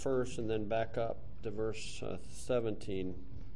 first and then back up to verse 17.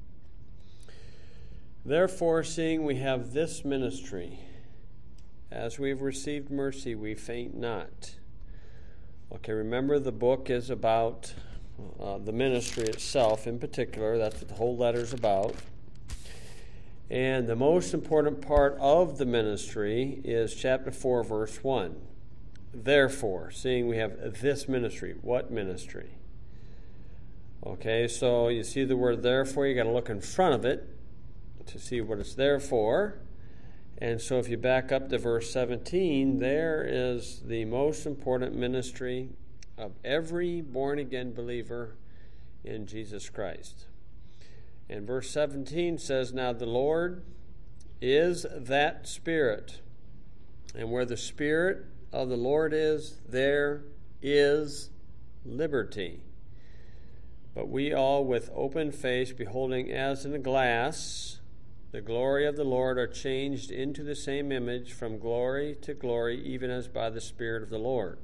Therefore, seeing we have this ministry, as we've received mercy, we faint not. Okay, remember the book is about the ministry itself in particular. That's what the whole letter is about. And the most important part of the ministry is chapter 4, verse 1. Therefore, seeing we have this ministry. What ministry? Okay, so you see the word therefore, you got to look in front of it to see what it's there for. And so if you back up to verse 17, there is the most important ministry of every born-again believer in Jesus Christ. And verse 17 says, now the Lord is that Spirit. And where the Spirit of the Lord is, there is liberty. But we all with open face, beholding as in a glass the glory of the Lord, are changed into the same image from glory to glory, even as by the Spirit of the Lord.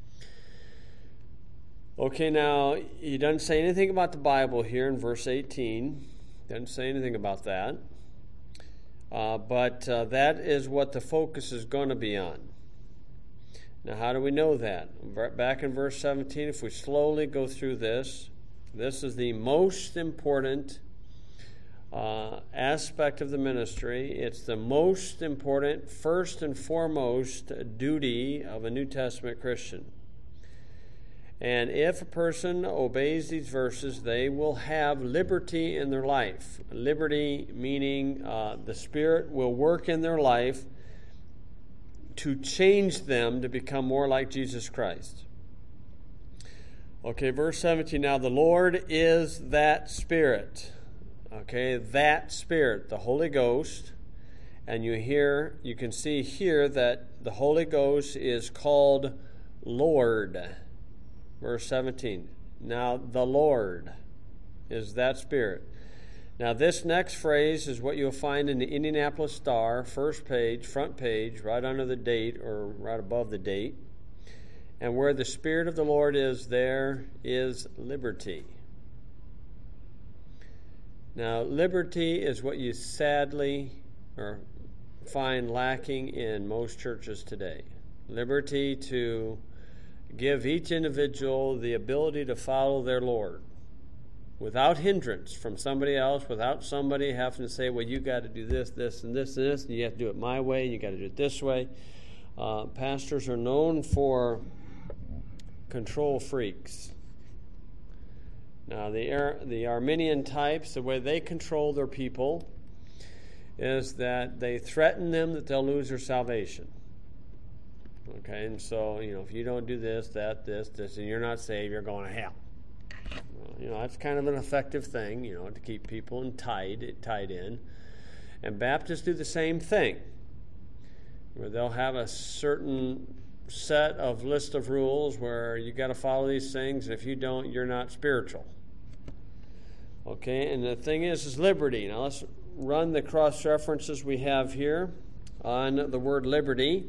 Okay, now, he doesn't say anything about the Bible here in verse 18. Doesn't say anything about that. But that is what the focus is going to be on. Now, how do we know that? Back in verse 17, if we slowly go through this, this is the most important aspect of the ministry. It's the most important, first and foremost, duty of a New Testament Christian. And if a person obeys these verses, they will have liberty in their life. Liberty meaning the Spirit will work in their life to change them to become more like Jesus Christ. Okay, verse 17, now the Lord is that Spirit. Okay, that Spirit, the Holy Ghost. And you can see here that the Holy Ghost is called Lord. Verse 17, now the Lord is that Spirit. Now this next phrase is what you'll find in the Indianapolis Star, first page, front page, right under the date or right above the date. And where the Spirit of the Lord is, there is liberty. Now liberty is what you sadly find lacking in most churches today. Liberty to give each individual the ability to follow their Lord without hindrance from somebody else, without somebody having to say, well, you got to do this, this, and this, and this, and you have to do it my way, and you got to do it this way. Pastors are known for control freaks. Now, the Arminian types, the way they control their people is that they threaten them that they'll lose their salvation. Okay, and so, if you don't do this, that, this, and you're not saved, you're going to hell. Well, that's kind of an effective thing, to keep people tied in. And Baptists do the same thing, where they'll have a certain set of list of rules where you got to follow these things, and if you don't, you're not spiritual. Okay, and the thing is liberty. Now let's run the cross references we have here on the word liberty.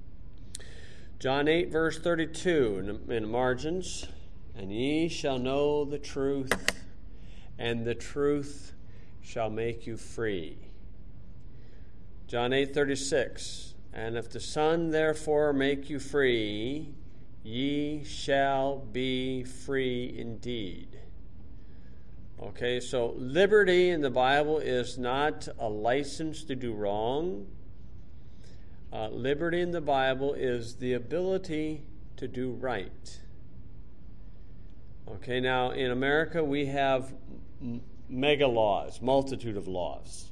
John 8, verse 32 in the margins, and ye shall know the truth, and the truth shall make you free. John 8, 36, and if the Son therefore make you free, ye shall be free indeed. Okay, so liberty in the Bible is not a license to do wrong. Liberty in the Bible is the ability to do right. Okay, now in America we have mega laws, multitude of laws.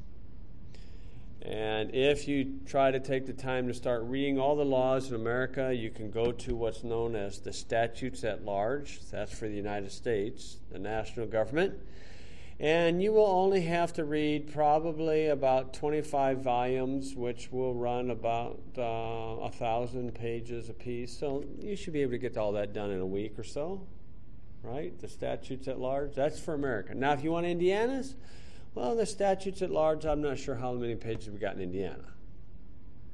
And if you try to take the time to start reading all the laws in America, you can go to what's known as the statutes at large. That's for the United States, the national government. And you will only have to read probably about 25 volumes, which will run about 1,000 pages a piece. So you should be able to get all that done in a week or so, right? The statutes at large, that's for America. Now, if you want Indiana's, well, the statutes at large, I'm not sure how many pages we got in Indiana.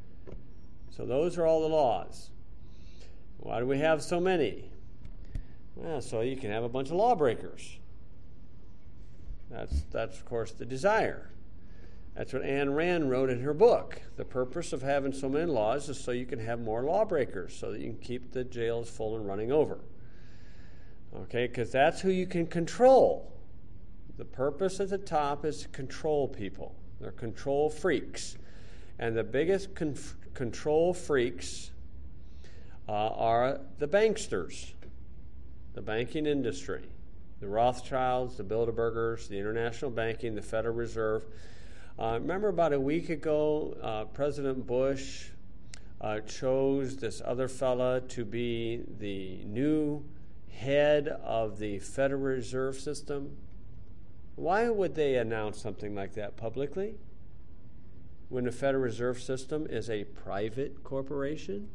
So those are all the laws. Why do we have so many? Well, so you can have a bunch of lawbreakers. That's of course the desire. That's what Ayn Rand wrote in her book. The purpose of having so many laws is so you can have more lawbreakers, so that you can keep the jails full and running over. Okay, because that's who you can control. The purpose at the top is to control people. They're control freaks. And the biggest control freaks are the banksters, the banking industry, the Rothschilds, the Bilderbergers, the international banking, the Federal Reserve. Remember about a week ago, President Bush chose this other fella to be the new head of the Federal Reserve System? Why would they announce something like that publicly when the Federal Reserve System is a private corporation?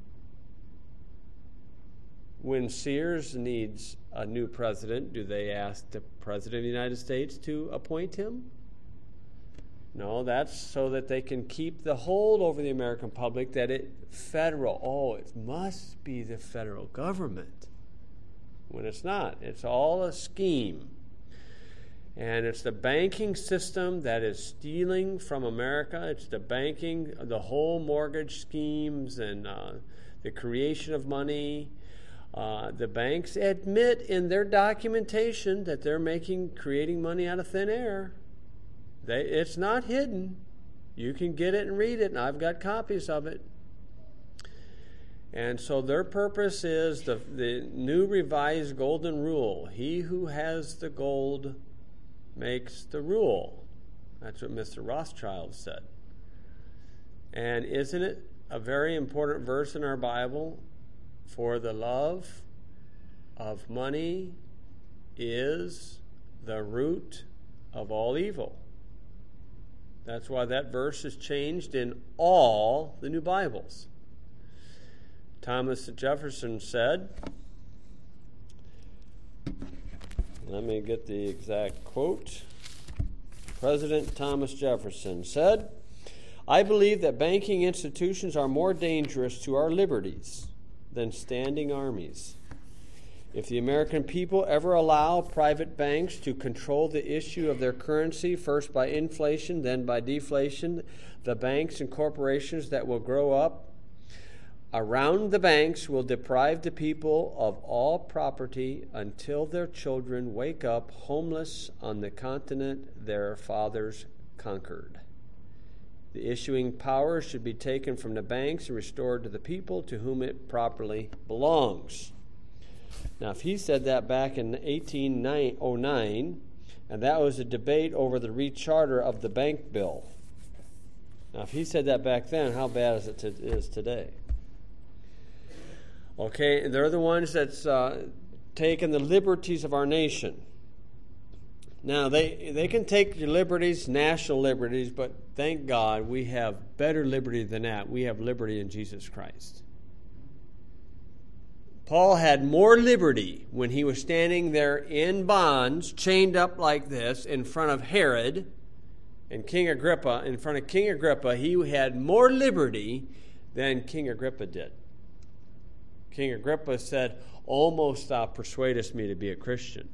When Sears needs a new president, do they ask the President of the United States to appoint him? No, that's so that they can keep the hold over the American public that it must be the federal government. When it's not. It's all a scheme. And it's the banking system that is stealing from America. It's the whole mortgage schemes and the creation of money. The banks admit in their documentation that they're creating money out of thin air. It's not hidden. You can get it and read it, and I've got copies of it. And so their purpose is the new revised golden rule. He who has the gold makes the rule. That's what Mr. Rothschild said. And isn't it a very important verse in our Bible? For the love of money is the root of all evil. That's why that verse is changed in all the new Bibles. Thomas Jefferson said, let me get the exact quote. President Thomas Jefferson said, I believe that banking institutions are more dangerous to our liberties than standing armies. If the American people ever allow private banks to control the issue of their currency, first by inflation, then by deflation, the banks and corporations that will grow up around the banks will deprive the people of all property until their children wake up homeless on the continent their fathers conquered. The issuing power should be taken from the banks and restored to the people to whom it properly belongs. Now, if he said that back in 1809, and that was a debate over the recharter of the bank bill. Now, if he said that back then, how bad is it is today? Okay, they're the ones that's taken the liberties of our nation. Now, they can take your liberties, national liberties, but thank God we have better liberty than that. We have liberty in Jesus Christ. Paul had more liberty when he was standing there in bonds, chained up like this, in front of Herod and King Agrippa. In front of King Agrippa, he had more liberty than King Agrippa did. King Agrippa said, almost thou persuadest me to be a Christian.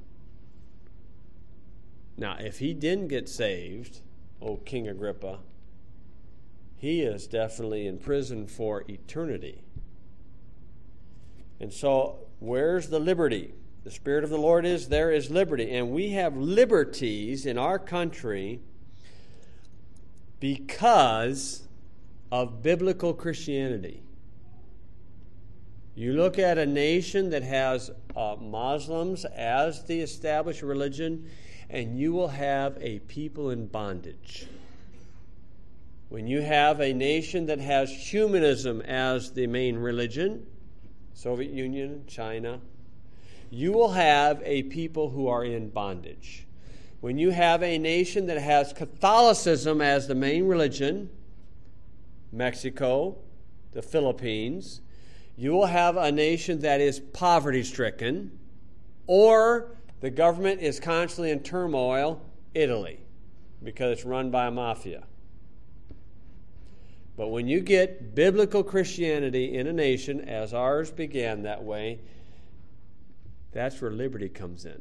Now, if he didn't get saved, King Agrippa, he is definitely in prison for eternity. And so, where's the liberty? The Spirit of the Lord is, there is liberty. And we have liberties in our country because of biblical Christianity. You look at a nation that has Muslims as the established religion, and you will have a people in bondage. When you have a nation that has humanism as the main religion, Soviet Union, China, you will have a people who are in bondage. When you have a nation that has Catholicism as the main religion, Mexico, the Philippines, you will have a nation that is poverty-stricken, or the government is constantly in turmoil, Italy, because it's run by a mafia. But when you get biblical Christianity in a nation, as ours began that way, That's where liberty comes in.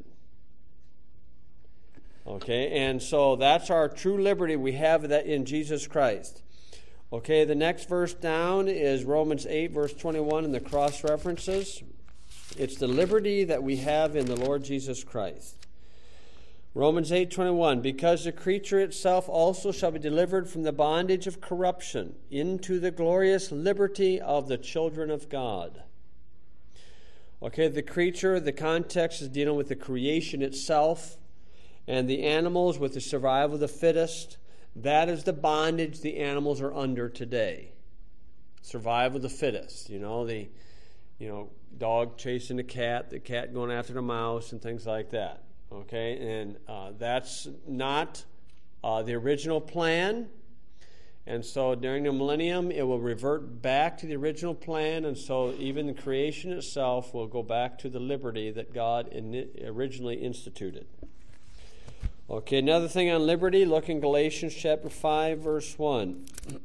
Okay, and so that's our true liberty. We have that in Jesus Christ. Okay, the next verse down is Romans 8, verse 21 in the cross references. It's the liberty that we have in the Lord Jesus Christ. Romans 8:21, because the creature itself also shall be delivered from the bondage of corruption into the glorious liberty of the children of God. Okay, the creature, the context is dealing with the creation itself, and the animals with the survival of the fittest. That is the bondage the animals are under today. Survival of the fittest. The dog chasing the cat going after the mouse, and things like that. Okay, and that's not the original plan. And so during the millennium, it will revert back to the original plan, and so even the creation itself will go back to the liberty that God originally instituted. Okay, another thing on liberty, look in Galatians chapter 5, verse 1.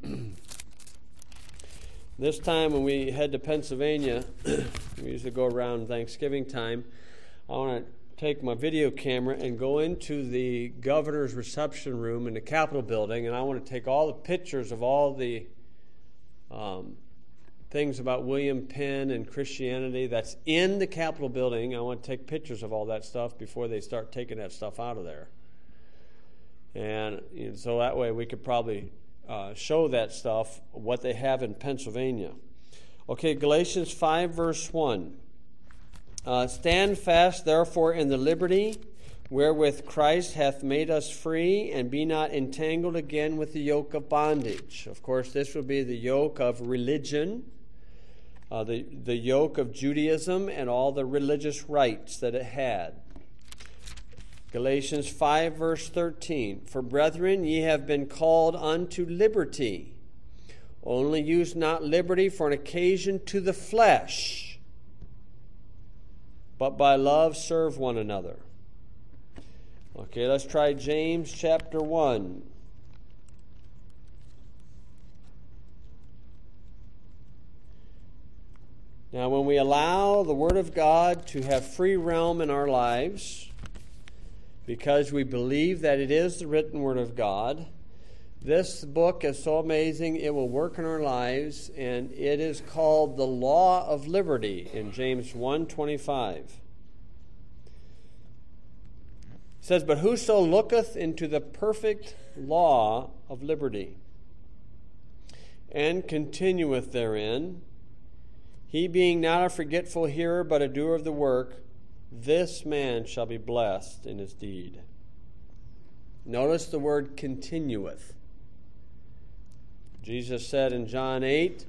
This time when we head to Pennsylvania, we usually go around Thanksgiving time, I want to take my video camera and go into the governor's reception room in the Capitol building, and I want to take all the pictures of all the things about William Penn and Christianity that's in the Capitol building. I want to take pictures of all that stuff before they start taking that stuff out of there. And so that way we could probably show that stuff, what they have in Pennsylvania. Okay, Galatians 5, verse 1. Stand fast, therefore, in the liberty wherewith Christ hath made us free, and be not entangled again with the yoke of bondage. Of course, this would be the yoke of religion, the yoke of Judaism, and all the religious rites that it had. Galatians 5, verse 13. For brethren, ye have been called unto liberty. Only use not liberty for an occasion to the flesh, but by love serve one another. Okay, let's try James chapter 1. Now, when we allow the Word of God to have free realm in our lives, because we believe that it is the written Word of God, this book is so amazing, it will work in our lives, and it is called the Law of Liberty in James 1:25. It says, But whoso looketh into the perfect law of liberty, and continueth therein, he being not a forgetful hearer, but a doer of the work, this man shall be blessed in his deed. Notice the word continueth. Jesus said in John 8,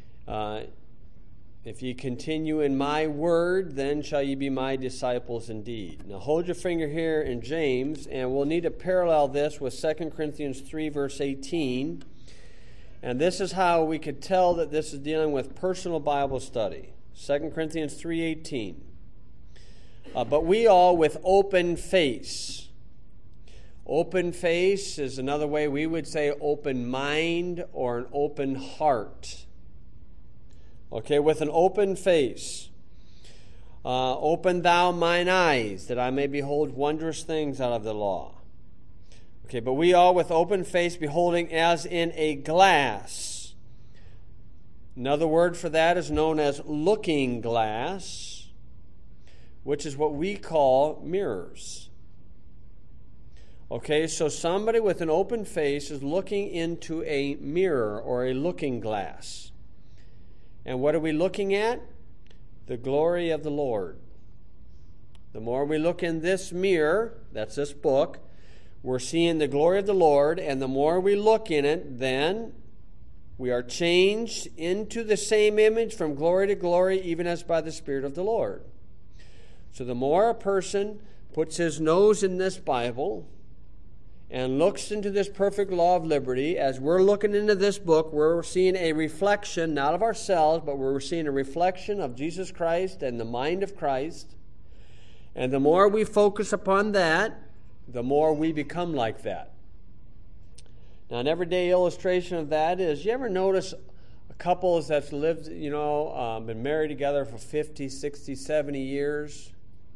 if ye continue in my word, then shall ye be my disciples indeed. Now hold your finger here in James, and we'll need to parallel this with 2 Corinthians 3, verse 18. And this is how we could tell that this is dealing with personal Bible study. 2 Corinthians 3:18. But we all with open face. Open face is another way we would say open mind or an open heart. Okay, with an open face. Open thou mine eyes, that I may behold wondrous things out of the law. Okay, but we all with open face beholding as in a glass. Another word for that is known as looking glass, which is what we call mirrors. Okay, so somebody with an open face is looking into a mirror or a looking glass. And what are we looking at? The glory of the Lord. The more we look in this mirror, that's this book, we're seeing the glory of the Lord, and the more we look in it, then we are changed into the same image from glory to glory, even as by the Spirit of the Lord. So the more a person puts his nose in this Bible and looks into this perfect law of liberty, as we're looking into this book, we're seeing a reflection, not of ourselves, but we're seeing a reflection of Jesus Christ and the mind of Christ. And the more we focus upon that, the more we become like that. Now, an everyday illustration of that is, you ever notice couples that's lived, been married together for 50, 60, 70 years,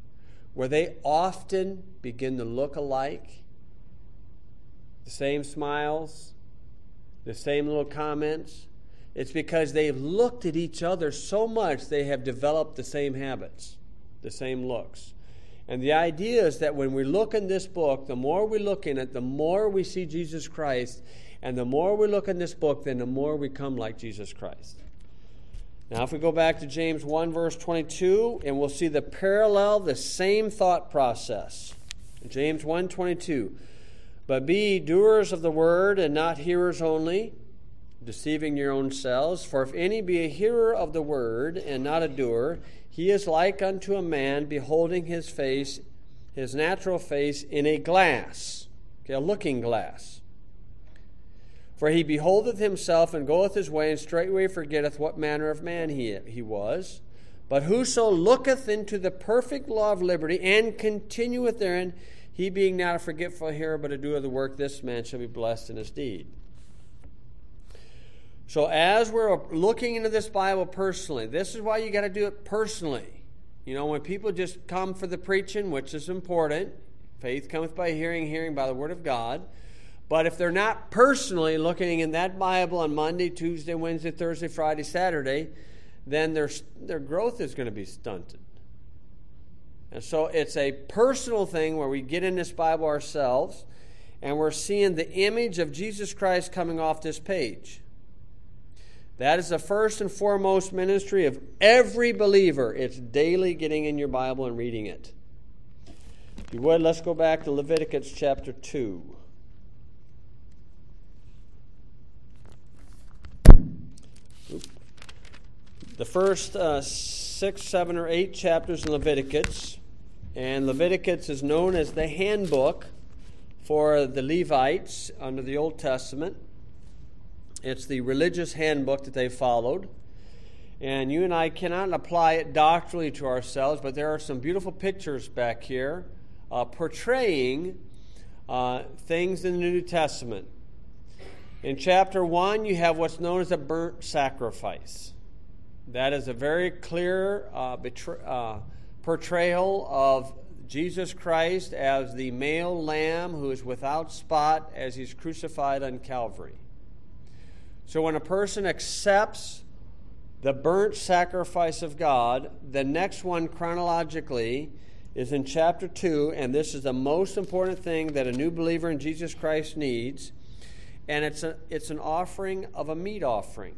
where they often begin to look alike? The same smiles, the same little comments. It's because they've looked at each other so much they have developed the same habits, the same looks. And the idea is that when we look in this book, the more we look in it, the more we see Jesus Christ. And the more we look in this book, then the more we come like Jesus Christ. Now, if we go back to James 1, verse 22, and we'll see the parallel, the same thought process. James 1:22. But be ye doers of the word, and not hearers only, deceiving your own selves. For if any be a hearer of the word, and not a doer, he is like unto a man beholding his face, his natural face, in a glass, a looking glass. For he beholdeth himself, and goeth his way, and straightway forgetteth what manner of man he was. But whoso looketh into the perfect law of liberty, and continueth therein, he being not a forgetful hearer, but a doer of the work, this man shall be blessed in his deed. So as we're looking into this Bible personally, this is why you got to do it personally. You know, when people just come for the preaching, which is important, faith cometh by hearing, hearing by the word of God. But if they're not personally looking in that Bible on Monday, Tuesday, Wednesday, Thursday, Friday, Saturday, then their growth is going to be stunted. And so it's a personal thing where we get in this Bible ourselves, and we're seeing the image of Jesus Christ coming off this page. That is the first and foremost ministry of every believer. It's daily getting in your Bible and reading it. If you would, let's go back to Leviticus chapter 2. The first 6, 7, or 8 chapters in Leviticus, and Leviticus is known as the handbook for the Levites under the Old Testament. It's the religious handbook that they followed. And you and I cannot apply it doctrinally to ourselves, but there are some beautiful pictures back here portraying things in the New Testament. In chapter 1, you have what's known as a burnt sacrifice. That is a very clear portrayal of Jesus Christ as the male lamb who is without spot as he's crucified on Calvary. So when a person accepts the burnt sacrifice of God, the next one chronologically is in chapter 2, and this is the most important thing that a new believer in Jesus Christ needs, and it's an offering of a meat offering.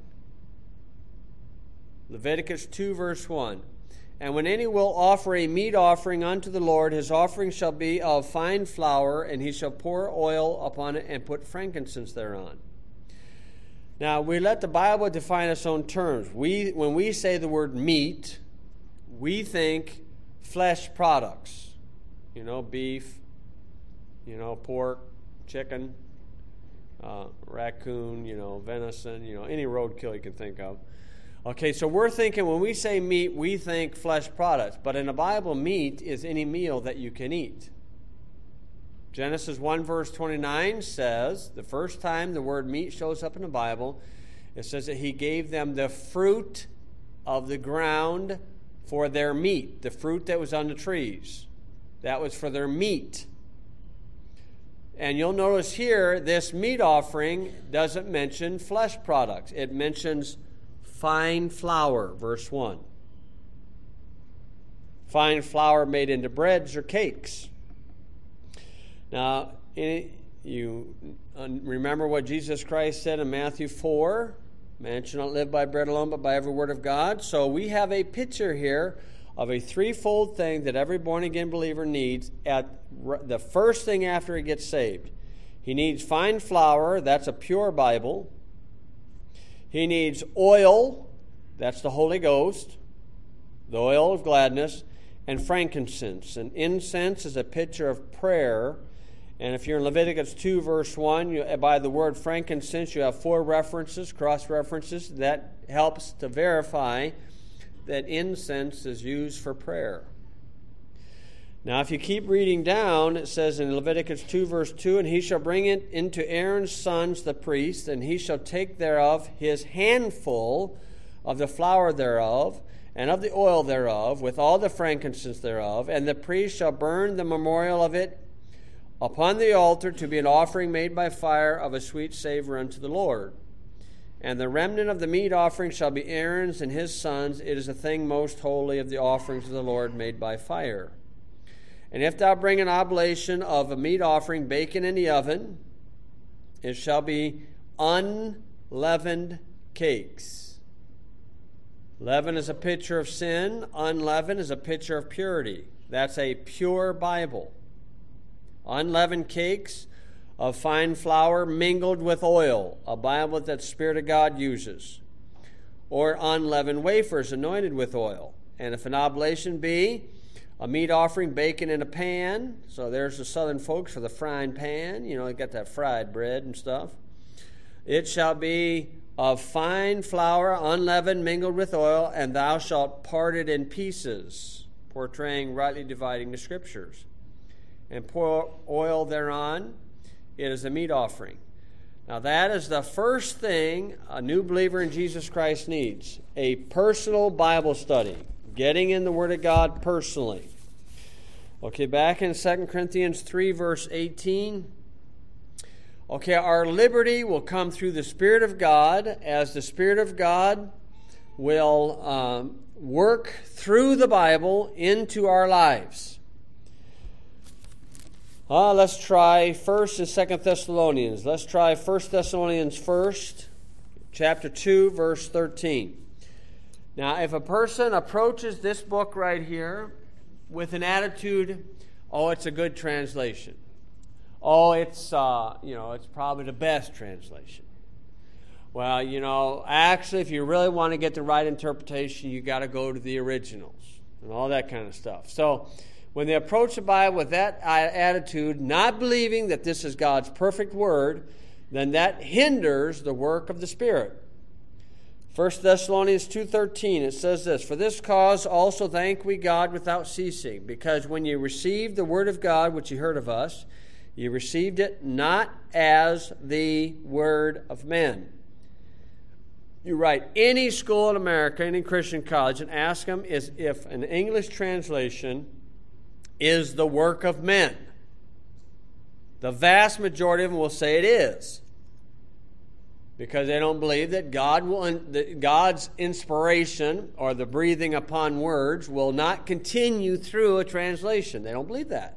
Leviticus 2, verse 1. And when any will offer a meat offering unto the Lord, his offering shall be of fine flour, and he shall pour oil upon it and put frankincense thereon. Now, we let the Bible define its own terms. When we say the word meat, we think flesh products. You know, beef, pork, chicken, raccoon, venison, any roadkill you can think of. Okay, so we're thinking when we say meat, we think flesh products. But in the Bible, meat is any meal that you can eat. Genesis 1 verse 29 says, the first time the word meat shows up in the Bible, it says that he gave them the fruit of the ground for their meat, the fruit that was on the trees. That was for their meat. And you'll notice here, this meat offering doesn't mention flesh products. It mentions fine flour, verse 1. Fine flour made into breads or cakes. Now, you remember what Jesus Christ said in Matthew 4, man shall not live by bread alone, but by every word of God. So we have a picture here of a threefold thing that every born-again believer needs at the first thing after he gets saved. He needs fine flour, that's a pure Bible. He needs oil, that's the Holy Ghost, the oil of gladness, and frankincense. And incense is a picture of prayer. And if you're in Leviticus 2, verse 1, by the word frankincense, you have 4 references, cross-references. That helps to verify that incense is used for prayer. Now, if you keep reading down, it says in Leviticus 2, verse 2, and he shall bring it into Aaron's sons, the priests, and he shall take thereof his handful of the flour thereof, and of the oil thereof, with all the frankincense thereof, and the priest shall burn the memorial of it upon the altar to be an offering made by fire of a sweet savor unto the Lord. And the remnant of the meat offering shall be Aaron's and his sons. It is a thing most holy of the offerings of the Lord made by fire. And if thou bring an oblation of a meat offering baken in the oven, it shall be unleavened cakes. Leaven is a picture of sin. Unleavened is a picture of purity. That's a pure Bible. Unleavened cakes of fine flour mingled with oil, a Bible that the Spirit of God uses. Or unleavened wafers anointed with oil. And if an oblation be a meat offering baken in a pan, so there's the southern folks for the frying pan, you got that fried bread and stuff. It shall be of fine flour, unleavened, mingled with oil, and thou shalt part it in pieces, portraying rightly dividing the Scriptures. And pour oil thereon. It is a meat offering. Now that is the first thing a new believer in Jesus Christ needs. A personal Bible study. Getting in the Word of God personally. Okay, back in 2 Corinthians 3, verse 18. Okay, our liberty will come through the Spirit of God, as the Spirit of God will work through the Bible into our lives. Let's try 1st and 2nd Thessalonians. Let's try 1 Thessalonians first, chapter 2, verse 13. Now, if a person approaches this book right here with an attitude, it's a good translation. It's probably the best translation. Well, actually, if you really want to get the right interpretation, you got to go to the originals and all that kind of stuff. So, when they approach the Bible with that attitude, not believing that this is God's perfect word, then that hinders the work of the Spirit. 1 Thessalonians 2:13, it says this, For this cause also thank we God without ceasing, because when you received the word of God, which you heard of us, you received it not as the word of men. You write any school in America, any Christian college, and ask them if an English translation is the work of men. The vast majority of them will say it is, because they don't believe that God's inspiration or the breathing upon words will not continue through a translation. They don't believe that.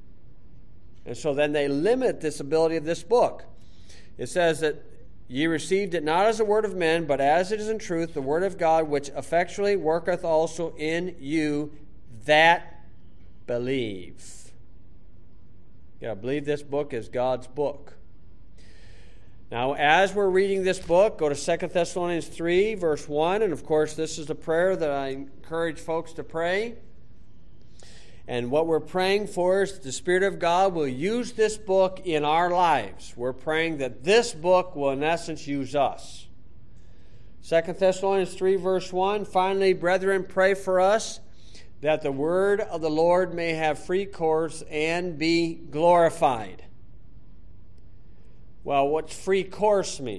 And so then they limit this ability of this book. It says that ye received it not as the word of men, but as it is in truth the word of God, which effectually worketh also in you that believe. You got to believe this book is God's book. Now, as we're reading this book, go to 2 Thessalonians 3, verse 1. And, of course, this is the prayer that I encourage folks to pray. And what we're praying for is the Spirit of God will use this book in our lives. We're praying that this book will, in essence, use us. 2 Thessalonians 3, verse 1. Finally, brethren, pray for us, that the word of the Lord may have free course and be glorified. Well, what's free course mean?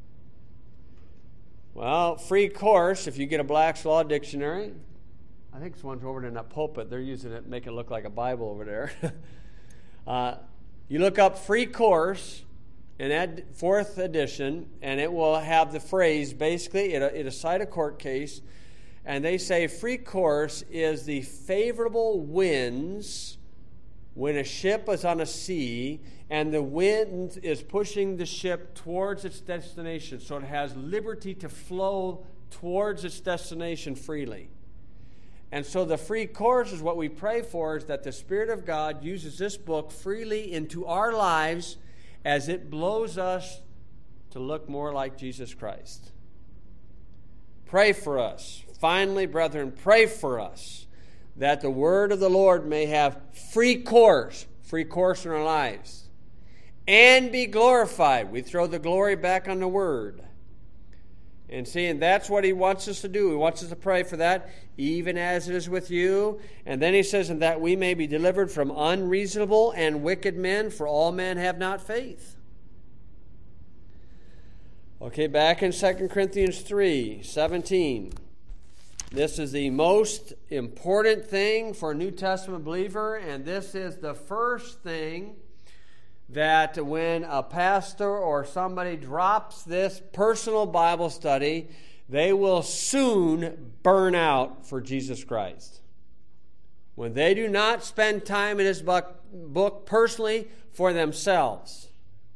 Well, free course, if you get a Black's Law Dictionary, I think it's one's over there in that pulpit. They're using it to make it look like a Bible over there. You look up free course in that 4th edition, and it will have the phrase, basically, it'll cite a court case, and they say free course is the favorable winds when a ship is on a sea and the wind is pushing the ship towards its destination, so it has liberty to flow towards its destination freely. And so the free course is what we pray for, is that the Spirit of God uses this book freely into our lives as it blows us to look more like Jesus Christ. Pray for us. Finally, brethren, pray for us that the word of the Lord may have free course in our lives, and be glorified. We throw the glory back on the word. And that's what he wants us to do. He wants us to pray for that, even as it is with you. And then he says, and that we may be delivered from unreasonable and wicked men, for all men have not faith. Okay, back in 2 Corinthians 3:17. This is the most important thing for a New Testament believer, and this is the first thing that when a pastor or somebody drops this personal Bible study, they will soon burn out for Jesus Christ. When they do not spend time in this book personally for themselves,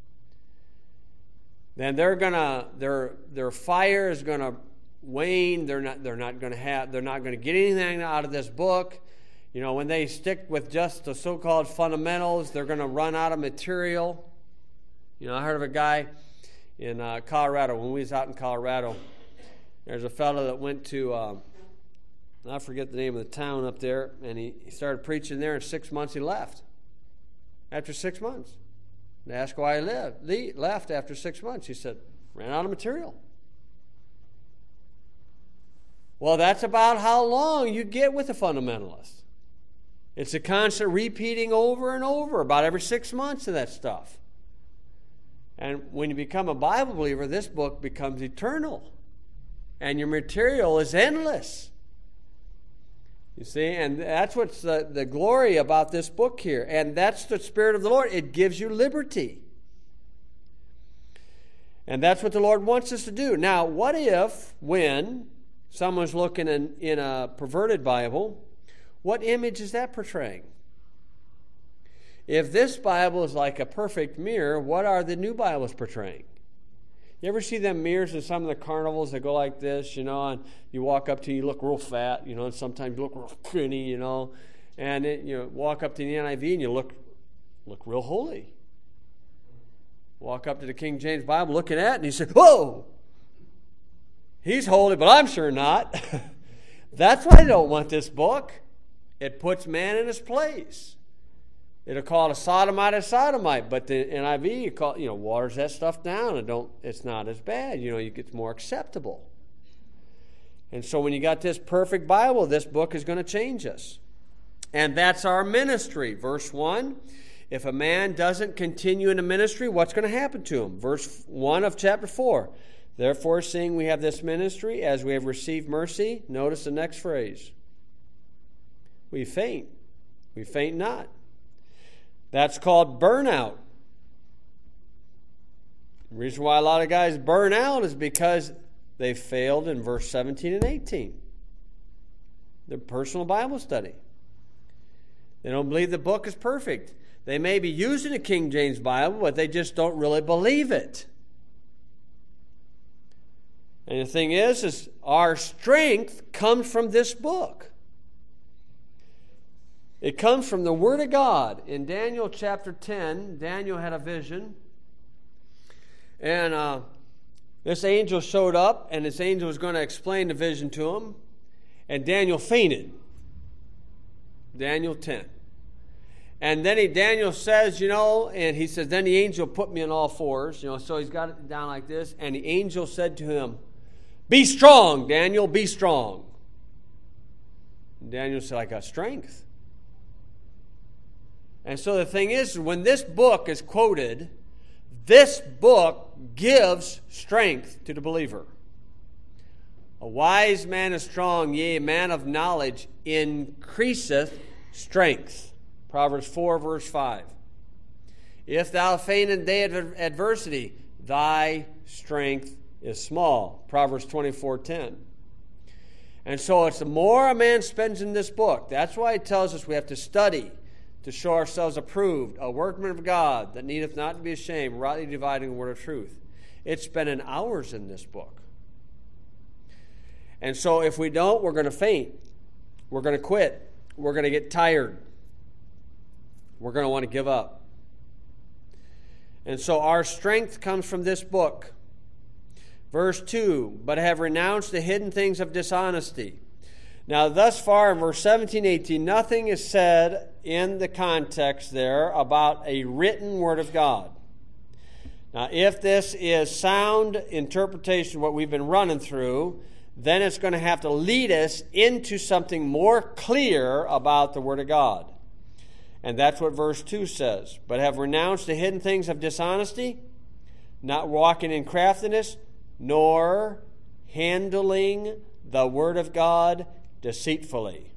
then their fire is going to wane. They're not going to get anything out of this book. You know, when they stick with just the so-called fundamentals, they're going to run out of material. You know, I heard of a guy in Colorado. When we was out in Colorado, there's a fellow that went to, I forget the name of the town up there, and he started preaching there. In 6 months, he left. After 6 months. They asked why he left after 6 months. He said, ran out of material. Well, that's about how long you get with a fundamentalist. It's a constant repeating over and over, about every 6 months of that stuff. And when you become a Bible believer, this book becomes eternal. And your material is endless. You see, and that's what's the glory about this book here. And that's the Spirit of the Lord. It gives you liberty. And that's what the Lord wants us to do. Now, what if, when someone's looking in a perverted Bible, what image is that portraying? If this Bible is like a perfect mirror, what are the new Bibles portraying? You ever see them mirrors in some of the carnivals that go like this, you know, and you walk up to, you look real fat, you know, and sometimes you look real skinny, you know, and you walk up to the NIV and you look real holy. Walk up to the King James Bible, looking at it, and you say, whoa, he's holy, but I'm sure not. That's why I don't want this book. It puts man in his place. It'll call it a sodomite, but the NIV, waters that stuff down and it's not as bad. It's more acceptable. And so when you got this perfect Bible, this book is going to change us. And that's our ministry. Verse 1, if a man doesn't continue in the ministry, what's going to happen to him? Verse 1 of chapter 4. Therefore, seeing we have this ministry, as we have received mercy, notice the next phrase. We faint not. That's called burnout. The reason why a lot of guys burn out is because they failed in verse 17 and 18. Their personal Bible study. They don't believe the book is perfect. They may be using the King James Bible, but they just don't really believe it. And the thing is our strength comes from this book. It comes from the Word of God. In Daniel chapter 10, Daniel had a vision. And this angel showed up, and this angel was going to explain the vision to him. And Daniel fainted. Daniel 10. And then Daniel says, and he says, then the angel put me on all fours. So he's got it down like this. And the angel said to him, be strong, Daniel, be strong. And Daniel said, I got strength. And so the thing is, when this book is quoted, this book gives strength to the believer. A wise man is strong, yea, a man of knowledge increaseth strength. Proverbs 4, verse 5. If thou faint in the day of adversity, thy strength is small. Proverbs 24:10. And so it's the more a man spends in this book. That's why it tells us we have to study to show ourselves approved, a workman of God that needeth not to be ashamed, rightly dividing the word of truth. It's spending hours in this book. And so if we don't, we're going to faint. We're going to quit. We're going to get tired. We're going to want to give up. And so our strength comes from this book. Verse 2, but have renounced the hidden things of dishonesty. Now, thus far in verse 17, 18, nothing is said in the context there about a written word of God. Now, if this is sound interpretation of what we've been running through, then it's going to have to lead us into something more clear about the word of God. And that's what verse 2 says. But have renounced the hidden things of dishonesty, not walking in craftiness, nor handling the word of God deceitfully.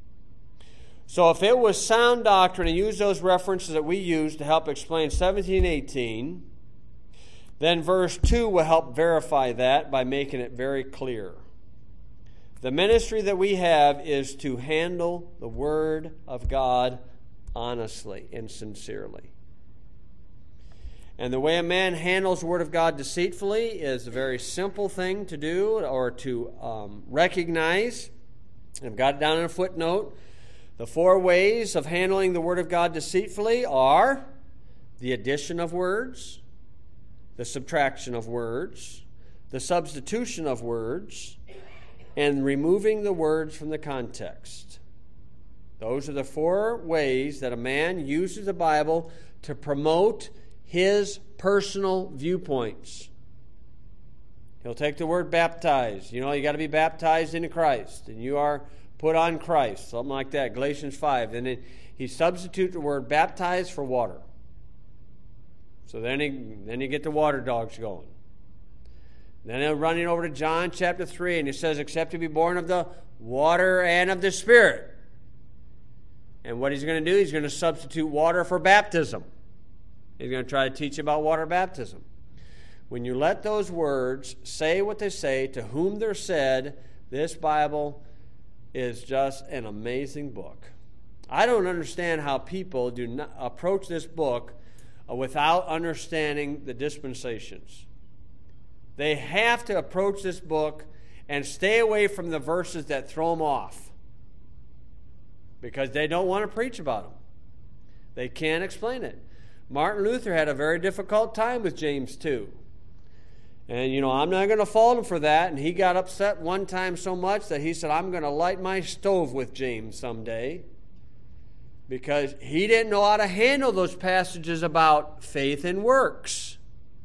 So if it was sound doctrine and use those references that we use to help explain 17:18, then verse 2 will help verify that by making it very clear. The ministry that we have is to handle the Word of God honestly and sincerely. And the way a man handles the Word of God deceitfully is a very simple thing to do or to recognize. I've got it down in a footnote. The 4 ways of handling the Word of God deceitfully are the addition of words, the subtraction of words, the substitution of words, and removing the words from the context. Those are the 4 ways that a man uses the Bible to promote his personal viewpoints. He'll take the word baptized. You got to be baptized into Christ, and you are put on Christ, something like that, Galatians 5. And then he substitutes the word baptized for water. So then you get the water dogs going. Then they're running over to John chapter 3, and he says, except to be born of the water and of the Spirit. And what he's going to do, he's going to substitute water for baptism. He's going to try to teach about water baptism. When you let those words say what they say, to whom they're said, this Bible is just an amazing book. I don't understand how people do not approach this book without understanding the dispensations. They have to approach this book and stay away from the verses that throw them off because they don't want to preach about them. They can't explain it. Martin Luther had a very difficult time with James 2. And, I'm not going to fault him for that. And he got upset one time so much that he said, I'm going to light my stove with James someday. Because he didn't know how to handle those passages about faith and works.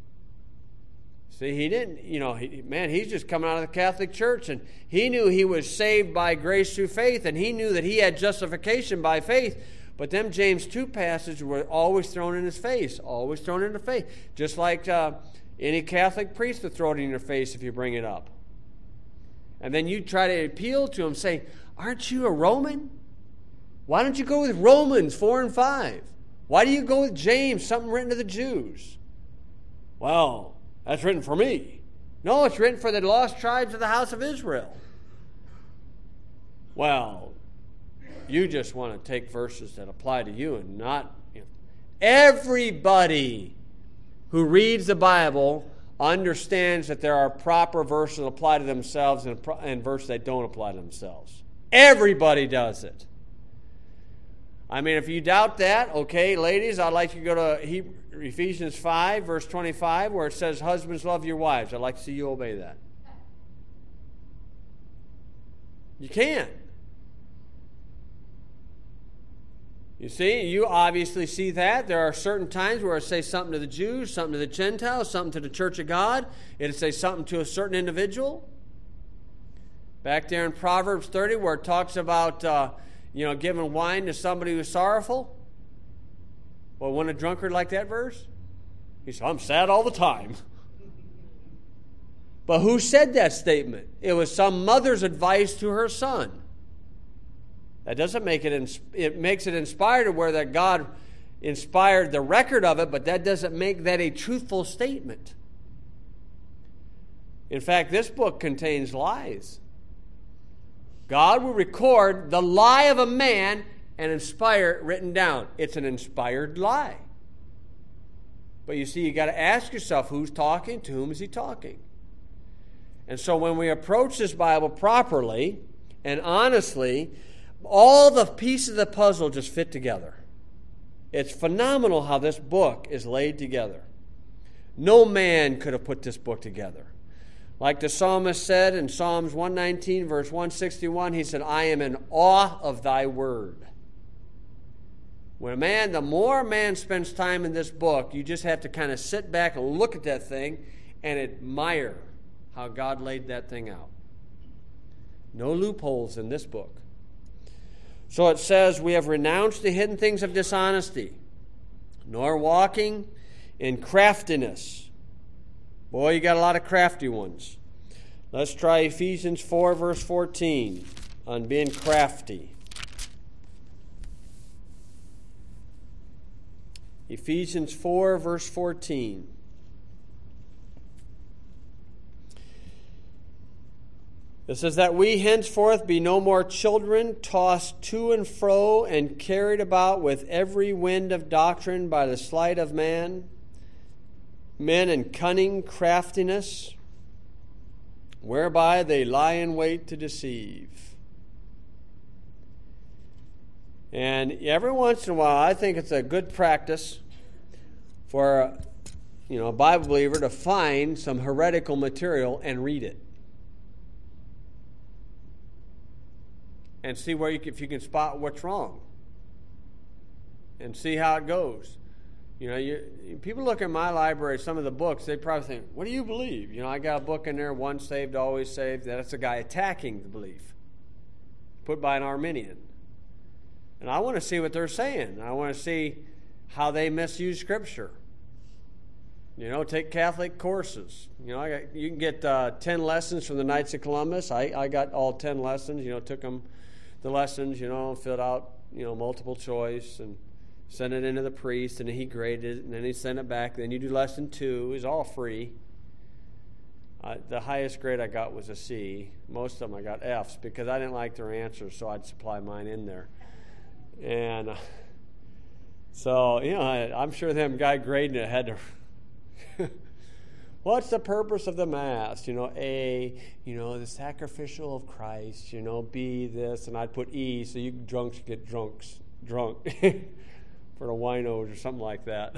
See, he didn't, he's just coming out of the Catholic Church, and he knew he was saved by grace through faith, and he knew that he had justification by faith. But them James 2 passages were always thrown in his face, always thrown in the face. Just like any Catholic priest would throw it in your face if you bring it up. And then you try to appeal to him, say, aren't you a Roman? Why don't you go with Romans 4 and 5? Why do you go with James, something written to the Jews? Well, that's written for me. No, it's written for the lost tribes of the house of Israel. Well, you just want to take verses that apply to you and not... Everybody who reads the Bible understands that there are proper verses that apply to themselves and verses that don't apply to themselves. Everybody does it. I mean, if you doubt that, okay, ladies, I'd like you to go to Ephesians 5, verse 25, where it says, husbands, love your wives. I'd like to see you obey that. You can. You see, you obviously see that. There are certain times where it says something to the Jews, something to the Gentiles, something to the Church of God. It'll say something to a certain individual. Back there in Proverbs 30, where it talks about... giving wine to somebody who's sorrowful. Well, when a drunkard like that verse? He said, I'm sad all the time. But who said that statement? It was some mother's advice to her son. That doesn't make it, it makes it inspired to where that God inspired the record of it, but that doesn't make that a truthful statement. In fact, this book contains lies. God will record the lie of a man and inspire it written down. It's an inspired lie. But you see, you got to ask yourself, who's talking? To whom is he talking? And so when we approach this Bible properly and honestly, all the pieces of the puzzle just fit together. It's phenomenal how this book is laid together. No man could have put this book together. Like the psalmist said in Psalms 119, verse 161, he said, I am in awe of thy word. The more a man spends time in this book, you just have to kind of sit back and look at that thing and admire how God laid that thing out. No loopholes in this book. So it says, we have renounced the hidden things of dishonesty, nor walking in craftiness. Boy, you got a lot of crafty ones. Let's try Ephesians 4, verse 14, on being crafty. Ephesians 4, verse 14. It says that we henceforth be no more children, tossed to and fro and carried about with every wind of doctrine by the sleight of men and cunning craftiness, whereby they lie in wait to deceive. And every once in a while, I think it's a good practice for a Bible believer to find some heretical material and read it. And see if you can spot what's wrong. And see how it goes. People look at my library, some of the books, they probably think, what do you believe? I got a book in there, Once Saved, Always Saved. That's a guy attacking the belief. Put by an Arminian. And I want to see what they're saying. I want to see how they misuse Scripture. Take Catholic courses. You can get 10 lessons from the Knights of Columbus. I got all 10 lessons, took them the lessons, filled out, multiple choice and sent it into the priest, and he graded it, and then he sent it back. Then you do lesson 2. It's all free. The highest grade I got was a C. Most of them I got Fs because I didn't like their answers, so I'd supply mine in there. And so, I'm sure them guy grading it had to... What's the purpose of the Mass? A, the sacrificial of Christ. B, this, and I'd put E, so you drunks get drunk for the winos or something like that.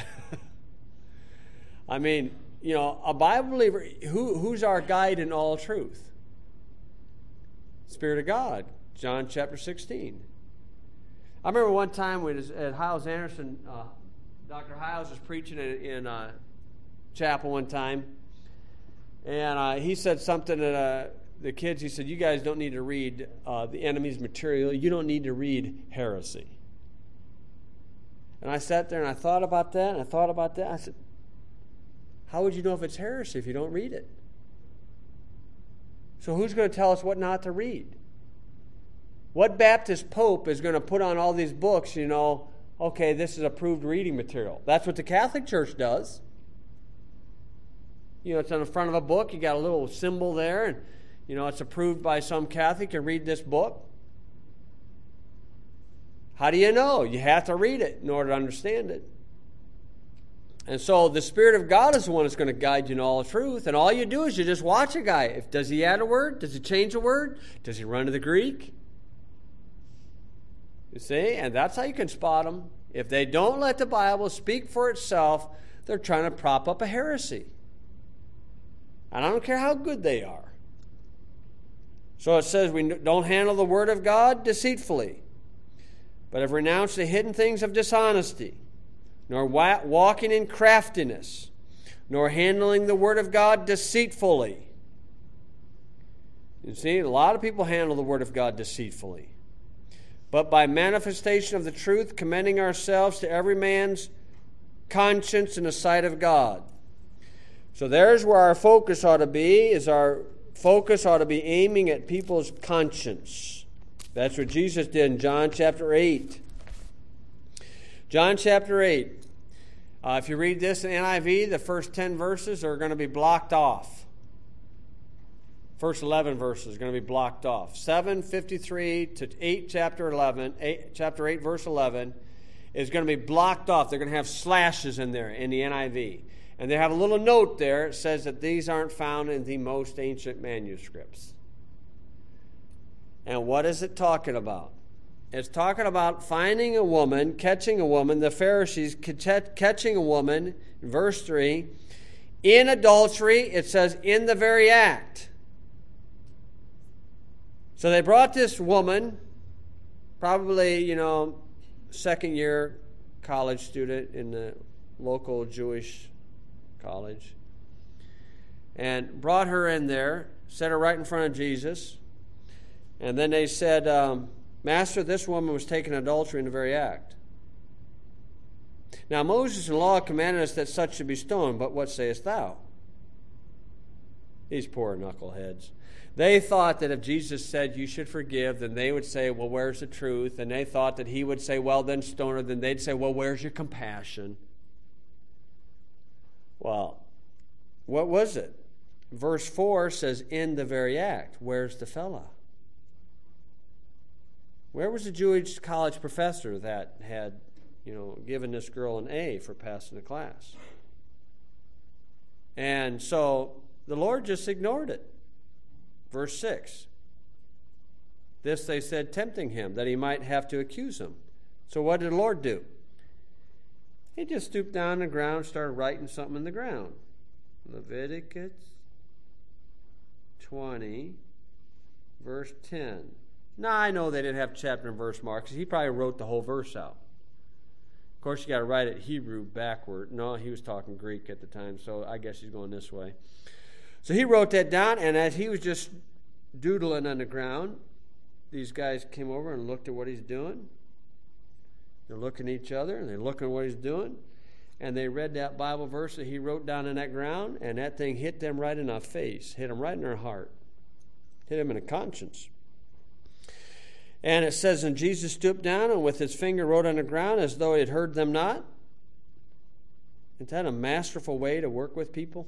I mean, a Bible believer, who's our guide in all truth? Spirit of God, John chapter 16. I remember one time when at Hiles Anderson, Dr. Hiles was preaching in chapel one time, and he said something to the kids. He said, you guys don't need to read the enemy's material. You don't need to read heresy. And I sat there and I thought about that, I said, how would you know if it's heresy if you don't read it? So who's going to tell us what not to read? What Baptist Pope is going to put on all these books, okay, this is approved reading material? That's what the Catholic Church does. It's on the front of a book. You got a little symbol there, and, it's approved by some Catholic to read this book. How do you know? You have to read it in order to understand it. And so the Spirit of God is the one that's going to guide you in all truth, and all you do is you just watch a guy. Does he add a word? Does he change a word? Does he run to the Greek? You see? And that's how you can spot them. If they don't let the Bible speak for itself, they're trying to prop up a heresy. And I don't care how good they are. So it says we don't handle the Word of God deceitfully, but have renounced the hidden things of dishonesty, nor walking in craftiness, nor handling the Word of God deceitfully. You see, a lot of people handle the Word of God deceitfully. But by manifestation of the truth, commending ourselves to every man's conscience in the sight of God. So there's where our focus ought to be, our focus ought to be aiming at people's conscience. That's what Jesus did in John chapter 8. John chapter 8. If you read this in NIV, the first 10 verses are going to be blocked off. First 11 verses are going to be blocked off. 7:53 to 8 chapter 8 verse 11 is going to be blocked off. They're going to have slashes in there in the NIV. And they have a little note there. It says that these aren't found in the most ancient manuscripts. And what is it talking about? It's talking about finding a woman, catching a woman, the Pharisees catching a woman, in verse 3, in adultery. It says, in the very act. So they brought this woman, probably, second year college student in the local Jewish college, and brought her in there, set her right in front of Jesus, and then they said, Master, this woman was taken in adultery in the very act. Now Moses in law commanded us that such should be stoned, but what sayest thou? These poor knuckleheads. They thought that if Jesus said you should forgive, then they would say, well, where's the truth? And they thought that he would say, well, then stone her. Then they'd say, well, where's your compassion? Well, what was it? Verse 4 says, in the very act. Where's the fella? Where was the Jewish college professor that had, given this girl an A for passing the class? And so the Lord just ignored it. Verse 6. This they said, tempting him, that he might have to accuse him. So what did the Lord do? He just stooped down on the ground and started writing something in the ground. Leviticus 20, verse 10. Now, I know they didn't have chapter and verse marks. He probably wrote the whole verse out. Of course, you got to write it Hebrew backward. No, he was talking Greek at the time, so I guess he's going this way. So he wrote that down, and as he was just doodling on the ground, these guys came over and looked at what he's doing. They're looking at each other, and they're looking at what he's doing, and they read that Bible verse that he wrote down in that ground, and that thing hit them right in the face, hit them right in their heart, hit them in the conscience. And it says, and Jesus stooped down and with his finger wrote on the ground as though he had heard them not. Isn't that a masterful way to work with people?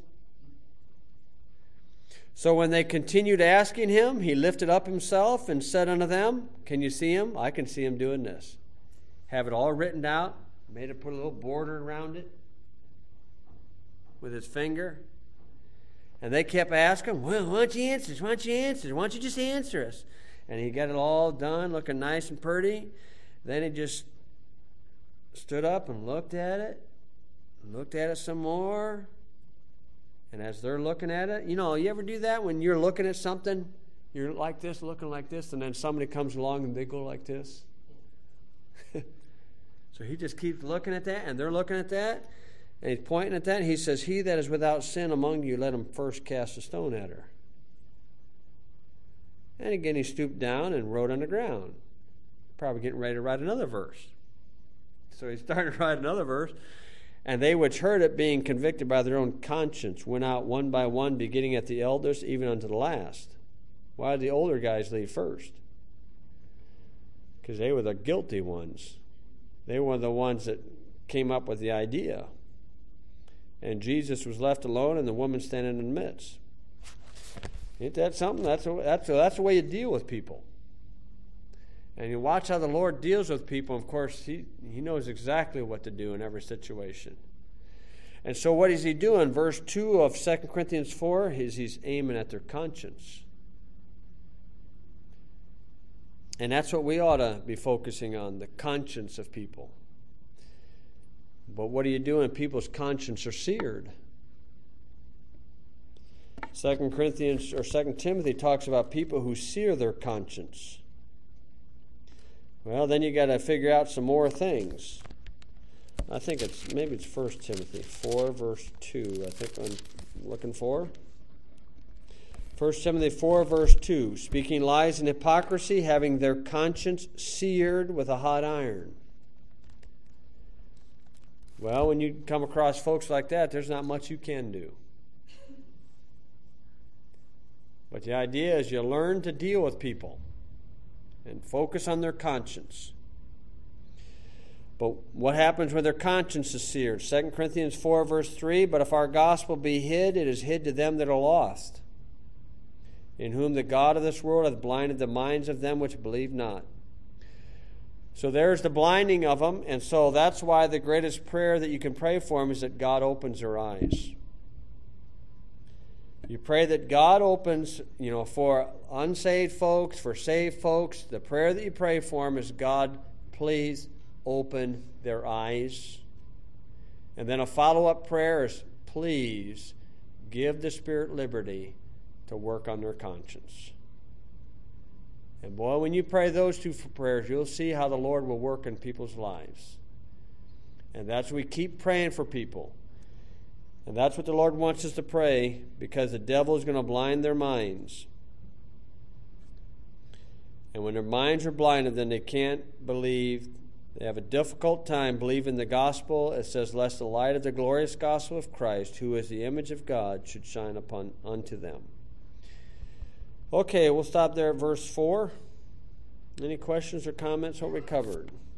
So when they continued asking him, he lifted up himself and said unto them, can you see him? I can see him doing this. Have it all written out, made it put a little border around it with his finger. And they kept asking, well, why don't you answer us? Why don't you answer us? Why don't you just answer us? And he got it all done, looking nice and pretty. Then he just stood up and looked at it some more. And as they're looking at it, you ever do that when you're looking at something, you're like this, looking like this, and then somebody comes along and they go like this? So he just keeps looking at that, and they're looking at that, and he's pointing at that, and he says, he that is without sin among you, let him first cast a stone at her. And again, he stooped down and wrote on the ground. Probably getting ready to write another verse. So he started to write another verse. And they which heard it, being convicted by their own conscience, went out one by one, beginning at the eldest, even unto the last. Why did the older guys leave first? Because they were the guilty ones. They were the ones that came up with the idea. And Jesus was left alone, and the woman standing in the midst. Ain't that something? That's the way you deal with people. And you watch how the Lord deals with people. Of course, he knows exactly what to do in every situation. And so what is he doing? Verse 2 of 2 Corinthians 4 is he's aiming at their conscience. And that's what we ought to be focusing on, the conscience of people. But what do you do when people's conscience are seared? 2 Timothy talks about people who sear their conscience. Well, then you got to figure out some more things. I think it's 1 Timothy 4, verse 2. I think I'm looking for. 1 Timothy 4, verse 2. Speaking lies and hypocrisy, having their conscience seared with a hot iron. Well, when you come across folks like that, there's not much you can do. But the idea is you learn to deal with people and focus on their conscience. But what happens when their conscience is seared? 2 Corinthians 4, verse 3, but if our gospel be hid, it is hid to them that are lost, in whom the God of this world hath blinded the minds of them which believe not. So there's the blinding of them, and so that's why the greatest prayer that you can pray for them is that God opens their eyes. You pray that God opens, for unsaved folks, for saved folks, the prayer that you pray for them is, God, please open their eyes. And then a follow-up prayer is, please give the Spirit liberty to work on their conscience. And boy, when you pray those two prayers, you'll see how the Lord will work in people's lives. And that's what we keep praying for people. And that's what the Lord wants us to pray, because the devil is going to blind their minds. And when their minds are blinded, then they can't believe They have a difficult time believing the gospel. It says, lest the light of the glorious gospel of Christ, who is the image of God, should shine unto them. Okay, we'll stop there at verse 4. Any questions or comments on what we covered?